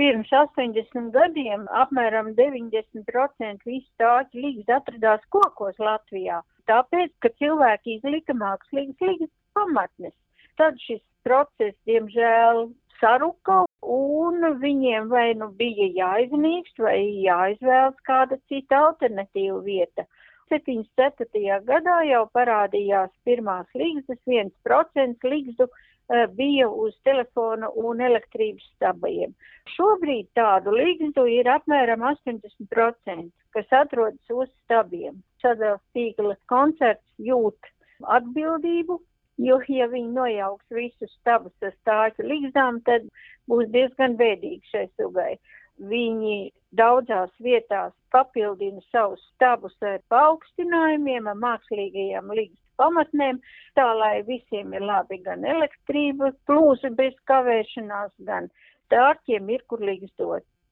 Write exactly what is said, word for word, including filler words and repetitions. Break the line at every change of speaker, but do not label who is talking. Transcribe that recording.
Pirms astoņdesmit gadiem apmēram deviņdesmit procenti visu stāķu līgas atradās kokos Latvijā, tāpēc, ka cilvēki izlika mākslīgas līgas pamatnes. Tad šis process, diemžēl, saruka, un viņiem vai nu bija jāiznīkst, vai jāizvēlas kāda cita alternatīva vieta. septiņdesmit ceturtajā gadā jau parādījās pirmās līgzdas, viens procents līgzdu bija uz telefona un elektrības stabajiem. Šobrīd tādu līgzdu ir apmēram astoņdesmit procenti, kas atrodas uz stabiem. Sadalījuma tīkla koncerts jūt atbildību, jo, ja viņi nojauks visus stabus ar stāķu līgzdām, tad būs diezgan bēdīgi šai sugai. Viņi daudzās vietās papildina savus stabus ar paaugstinājumiem, ar mākslīgajām līgstu pamatnēm, tā lai visiem ir labi gan elektrība, plūsi bez kavēšanās, gan stārķiem ir kur līgstot.